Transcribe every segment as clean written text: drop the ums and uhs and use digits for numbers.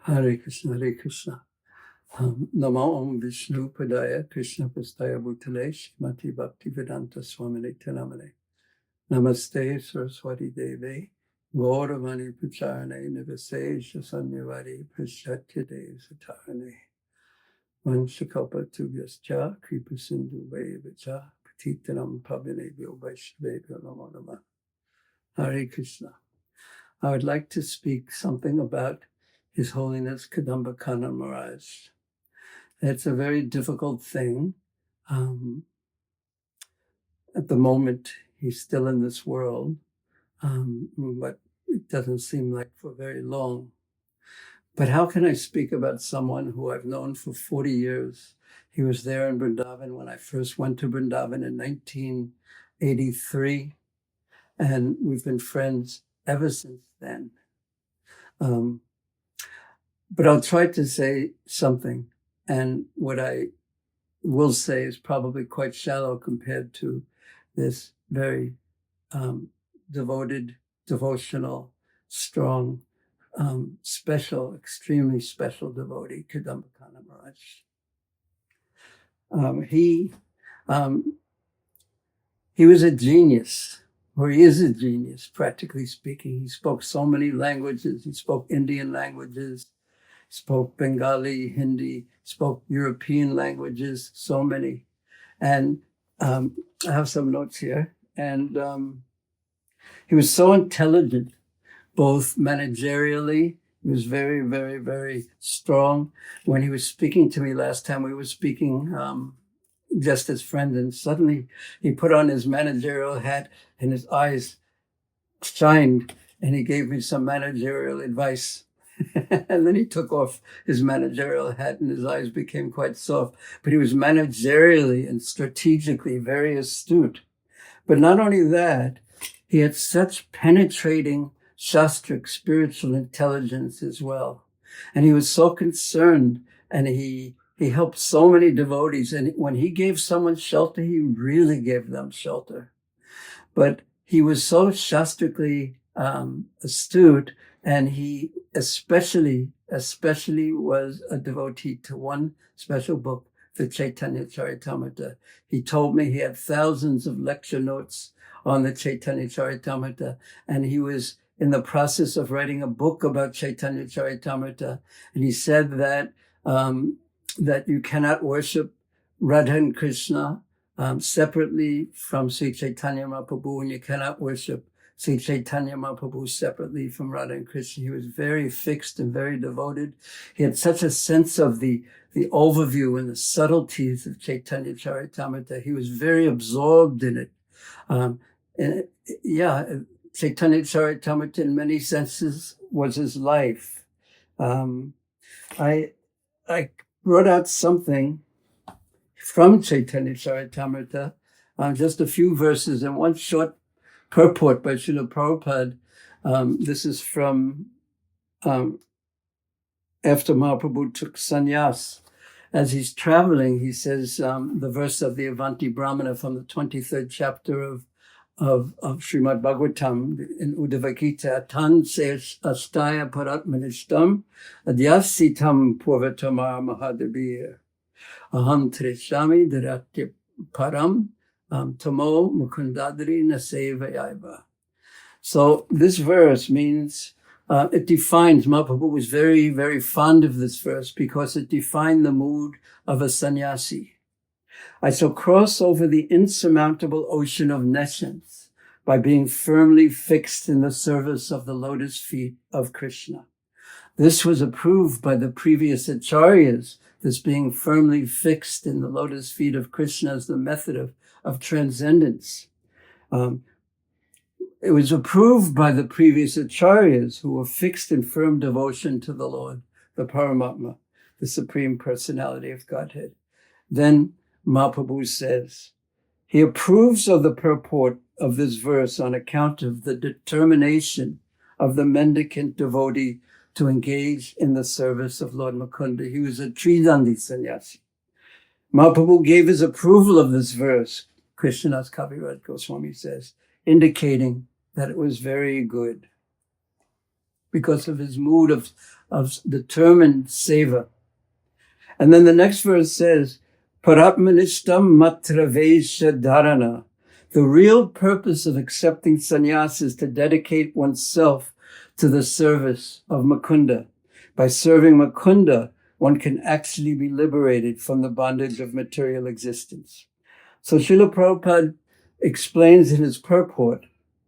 Hare Krishna, Hare Krishna. Namo Om Vishnu Padaya Krishna Pastaya Bhutale Shrimati Bhakti Vedanta Swamini Tenamane. Namaste Saraswati Deve Gauravani Pacharane Nivase Shanyavari Prashatya Dev Satarane Vanshakapa Tubhyascha Kripa Sindhu Vayevacha Patitanam Pavinebhyo Vaishnavebhyo Namo Namah. Hare Krishna. I would like to speak something about His Holiness Kadamba Kanna Maharaj. It's a very difficult thing. At the moment, he's still in this world, but it doesn't seem like for very long. But how can I speak about someone who I've known for 40 years? He was there in Vrindavan when I first went to Vrindavan in 1983, and we've been friends ever since then. But I'll try to say something, and what I will say is probably quite shallow compared to this very devoted, devotional, strong, special, extremely special devotee, Kadamba Kanna Maharaj. He was a genius, or he is a genius, practically speaking. He spoke so many languages. He spoke Indian languages, spoke Bengali, Hindi, spoke European languages, so many. And I have some notes here. And he was so intelligent, both managerially. He was very, very, very strong. When he was speaking to me last time, we were speaking just as friends, and suddenly he put on his managerial hat and his eyes shined, and he gave me some managerial advice. And then he took off his managerial hat and his eyes became quite soft. But he was managerially and strategically very astute. But not only that, he had such penetrating shastric spiritual intelligence as well. And he was so concerned, and he helped so many devotees. And when he gave someone shelter, he really gave them shelter. But he was so shastrically astute, and he especially was a devotee to one special book, the Chaitanya Charitamrita. He told me he had thousands of lecture notes on the Chaitanya Charitamrita, and he was in the process of writing a book about Chaitanya Charitamrita. And he said that that you cannot worship Radha and Krishna separately from Sri Chaitanya Mahaprabhu, and you cannot worship Sri Chaitanya Mahaprabhu separately from Radha and Krishna. He was very fixed and very devoted. He had such a sense of the overview and the subtleties of Chaitanya Charitamrita. He was very absorbed in it. Chaitanya Charitamrita in many senses was his life. I brought out something from Chaitanya Charitamrita, just a few verses and one short purport by Srila Prabhupada. This is from after Mahaprabhu took sannyas. As he's traveling, he says the verse of the Avanti Brahmana from the 23rd chapter of Srimad Bhagavatam in Uddhava Gita, Tan se astaya paratmanishtam adyasitam purvatamar mahadabir aham trishami dharatya param tamo mukundadri nasevayaiva. So this verse means, it defines, Mahaprabhu was very, very fond of this verse because it defined the mood of a sannyasi. I shall cross over the insurmountable ocean of nescience by being firmly fixed in the service of the lotus feet of Krishna. This was approved by the previous acharyas, this being firmly fixed in the lotus feet of Krishna as the method of transcendence. It was approved by the previous acharyas who were fixed in firm devotion to the Lord, the Paramatma, the Supreme Personality of Godhead. Then Mahaprabhu says, he approves of the purport of this verse on account of the determination of the mendicant devotee to engage in the service of Lord Mukunda. He was a Tridandi sannyasi. Mahaprabhu gave his approval of this verse, Krishnadas Kaviraj Goswami says, indicating that it was very good. because of his mood of determined seva. And then the next verse says, Paratmanishtam matravesha dharana. The real purpose of accepting sannyas is to dedicate oneself to the service of Mukunda. By serving Mukunda, one can actually be liberated from the bondage of material existence. So Srila Prabhupada explains in his purport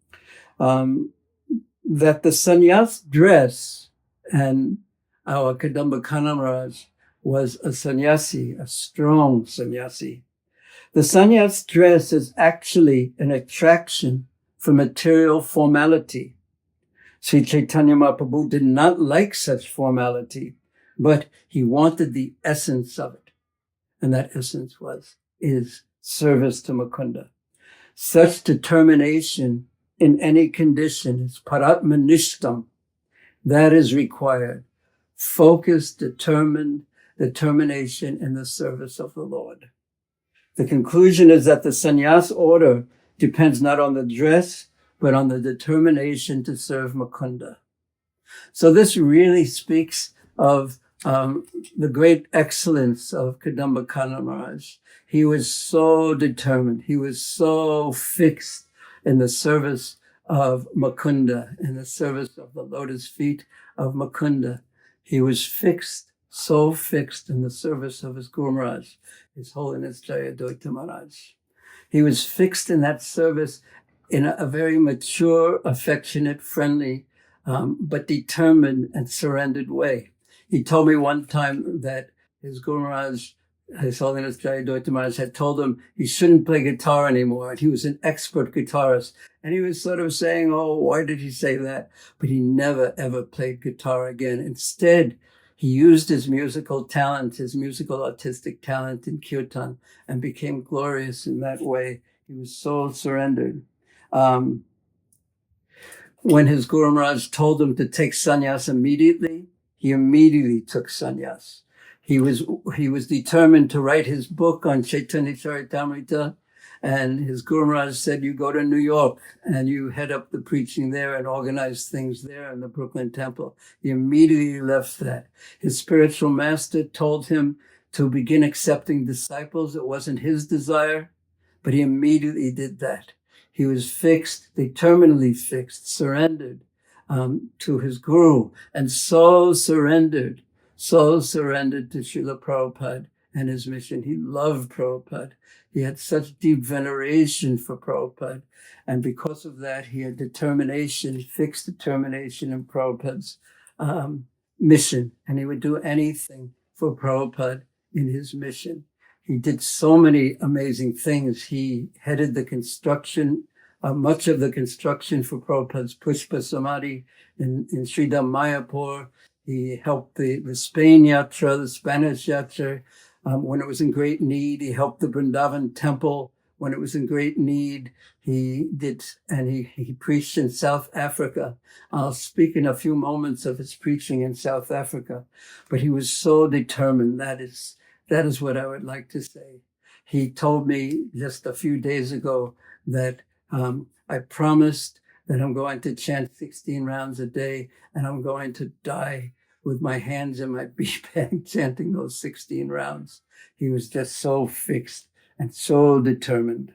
that the sannyas dress, and our Kadamba Kanamaraj was a sannyasi, a strong sannyasi. The sannyas dress is actually an attraction for material formality. Sri Chaitanya Mahaprabhu did not like such formality, but he wanted the essence of it. And that essence is service to Mukunda. Such determination in any condition is paratmanishtam. That is required. Focused, determined determination in the service of the Lord. The conclusion is that the sannyas order depends not on the dress, but on the determination to serve Mukunda. So this really speaks of the great excellence of Kadamba Kanamaraj. He was so determined. He was so fixed in the service of Mukunda, in the service of the lotus feet of Mukunda. He was fixed, so fixed in the service of his Guru Maharaj, His Holiness Jayadvaita Maharaj. He was fixed in that service in a very mature, affectionate, friendly, but determined and surrendered way. He told me one time that his Guru Maharaj, His Holiness Jayadvaita Maharaj, had told him he shouldn't play guitar anymore. And he was an expert guitarist. And he was sort of saying, oh, why did he say that? But he never, ever played guitar again. Instead, he used his musical talent, his musical artistic talent in kirtan, and became glorious in that way. He was so surrendered. When his Guru Maharaj told him to take sannyas immediately, he immediately took sannyas. He was determined to write his book on Chaitanya Charitamrita, and his Guru Maharaj said, you go to New York and you head up the preaching there and organize things there in the Brooklyn Temple. He immediately left that. His spiritual master told him to begin accepting disciples. It wasn't his desire, but he immediately did that. He was fixed, determinedly fixed, surrendered to his Guru, and so surrendered to Srila Prabhupada and his mission. He loved Prabhupada. He had such deep veneration for Prabhupada. And because of that, he had determination, fixed determination in Prabhupada's mission. And he would do anything for Prabhupada in his mission. He did so many amazing things. He headed the construction, much of the construction for Prabhupada's Pushpa Samadhi in Sridham Mayapur. He helped the Spain Yatra, the Spanish Yatra, when it was in great need. He helped the Vrindavan Temple when it was in great need. He preached in South Africa. I'll speak in a few moments of his preaching in South Africa. But he was so determined. That is what I would like to say. He told me just a few days ago that I promised that I'm going to chant 16 rounds a day, and I'm going to die with my hands in my bead bag chanting those 16 rounds. He was just so fixed and so determined.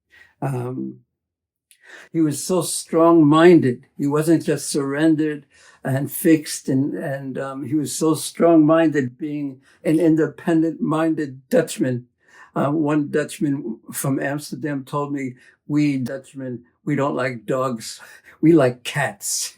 He was so strong-minded. He wasn't just surrendered and fixed, and he was so strong-minded, being an independent-minded Dutchman. One Dutchman from Amsterdam told me, we Dutchmen, we don't like dogs, we like cats.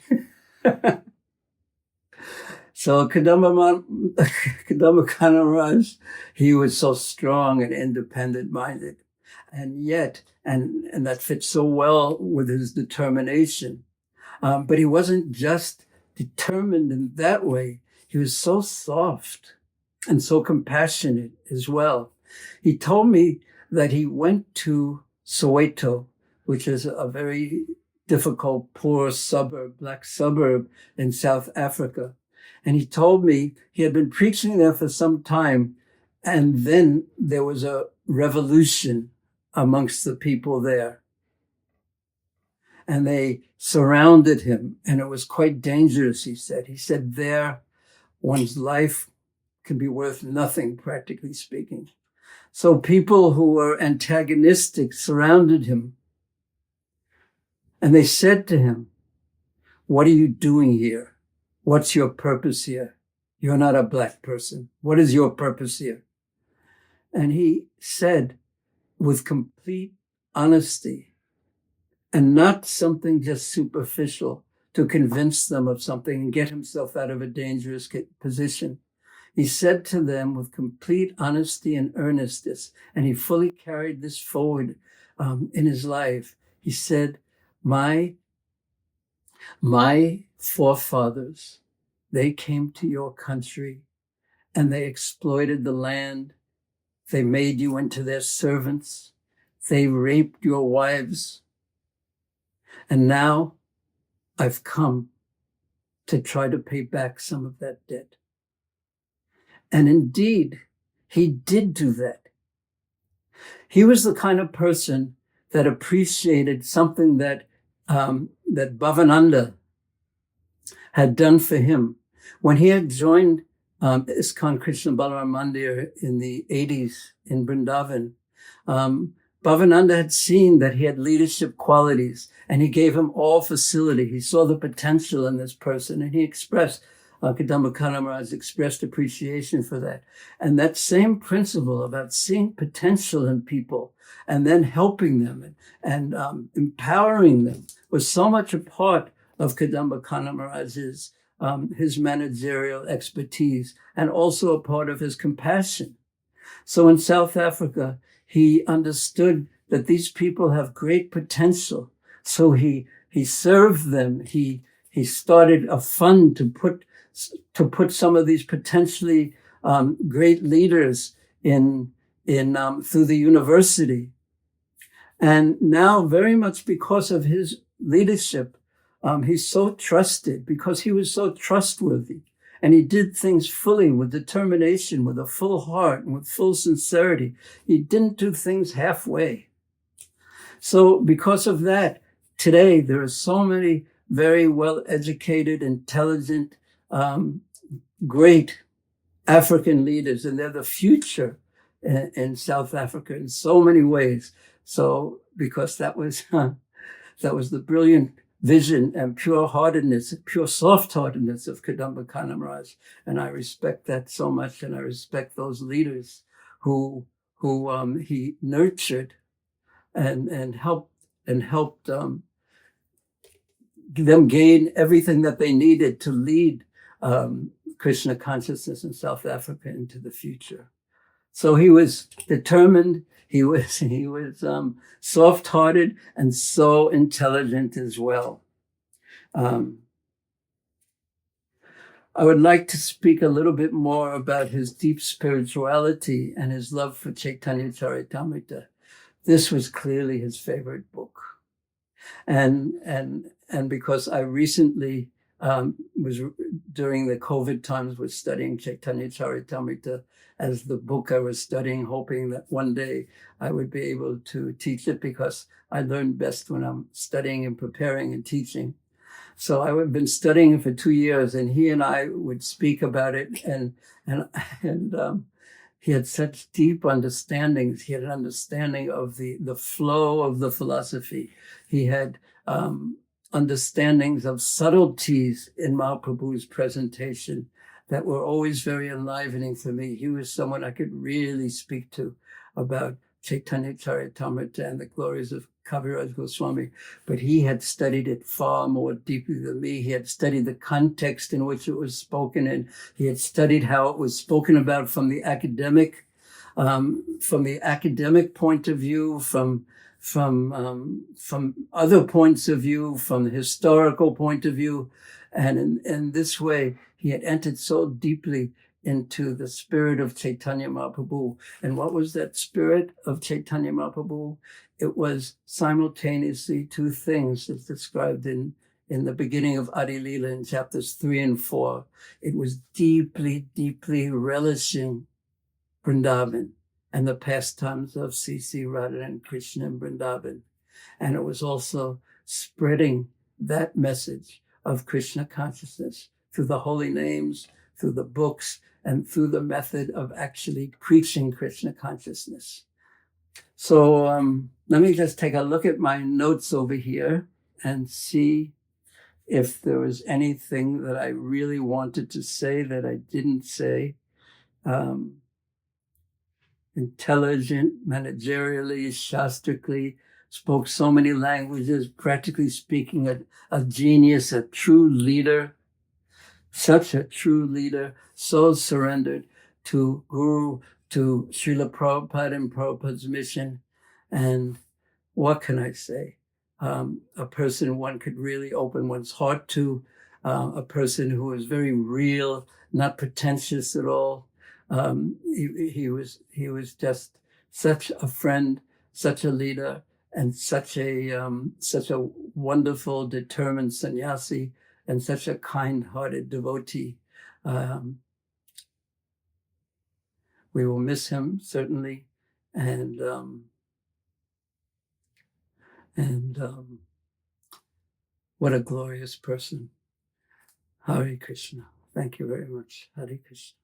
So Kadamba Kanamaraj, he was so strong and independent-minded. And yet, and that fits so well with his determination. But he wasn't just determined in that way. He was so soft and so compassionate as well. He told me that he went to Soweto, which is a very difficult, poor suburb, black suburb in South Africa. And he told me he had been preaching there for some time, and then there was a revolution amongst the people there. and they surrounded him, and it was quite dangerous, he said. He said, there, one's life can be worth nothing, practically speaking. So people who were antagonistic surrounded him, and they said to him, what are you doing here? What's your purpose here? You're not a black person. What is your purpose here? And he said, with complete honesty, and not something just superficial to convince them of something and get himself out of a dangerous position. He said to them with complete honesty and earnestness, and he fully carried this forward in his life. He said, my forefathers, they came to your country and they exploited the land. They made you into their servants. They raped your wives. And now I've come to try to pay back some of that debt. And indeed, he did do that. He was the kind of person that appreciated something that that Bhavananda had done for him. When he had joined ISKCON Krishna Balaram Mandir in the 80s in Vrindavan, Bhavananda had seen that he had leadership qualities, and he gave him all facility. He saw the potential in this person, and he expressed, Kadamba Kanna Maharaj expressed appreciation for that. And that same principle about seeing potential in people and then helping them and empowering them was so much a part of Kadamba Kanna Maharaj's his managerial expertise, and also a part of his compassion. So in South Africa, he understood that these people have great potential. So he served them. He started a fund to put some of these potentially great leaders in through the university. And now, very much because of his leadership, he's so trusted because he was so trustworthy. And he did things fully with determination, with a full heart, and with full sincerity. He didn't do things halfway. So because of that, today there are so many very well-educated, intelligent, great African leaders, and they're the future in South Africa in so many ways. So because that was the brilliant vision and pure-heartedness, pure soft-heartedness of Kadamba Kanna Maharaj. And I respect that so much, and I respect those leaders who he nurtured and helped them gain everything that they needed to lead Krishna consciousness in South Africa into the future. So he was determined. He was soft-hearted and so intelligent as well. I would like to speak a little bit more about his deep spirituality and his love for Chaitanya Charitamrita. This was clearly his favorite book, and because I recently was during the COVID times was studying Chaitanya Charitamrita as the book I was studying, hoping that one day I would be able to teach it, because I learn best when I'm studying and preparing and teaching. So I've been studying it for 2 years, and he and I would speak about it, and he had such deep understandings. He had an understanding of the flow of the philosophy. He had understandings of subtleties in Mahaprabhu's presentation that were always very enlivening for me. He was someone I could really speak to about Chaitanya Charitamrita and the glories of Kaviraj Goswami, but he had studied it far more deeply than me. He had studied the context in which it was spoken in. He had studied how it was spoken about from the academic point of view, from other points of view, from the historical point of view. And in this way, he had entered so deeply into the spirit of Chaitanya Mahaprabhu. And what was that spirit of Chaitanya Mahaprabhu? It was simultaneously two things that's described in the beginning of Adi Lila in chapters 3 and 4. It was deeply, deeply relishing Vrindavan and the pastimes of C.C. Radha and Krishna in Vrindavan. And it was also spreading that message of Krishna consciousness through the holy names, through the books, and through the method of actually preaching Krishna consciousness. So let me just take a look at my notes over here and see if there was anything that I really wanted to say that I didn't say. Intelligent, managerially, shastrically, spoke so many languages, practically speaking, a genius, a true leader, such a true leader, so surrendered to Guru, to Srila Prabhupada and Prabhupada's mission. And what can I say? A person one could really open one's heart to, a person who is very real, not pretentious at all. He was just such a friend, such a leader, and such a wonderful, determined sannyasi, and such a kind-hearted devotee. We will miss him certainly, and what a glorious person. Hare Krishna. Thank you very much. Hare Krishna.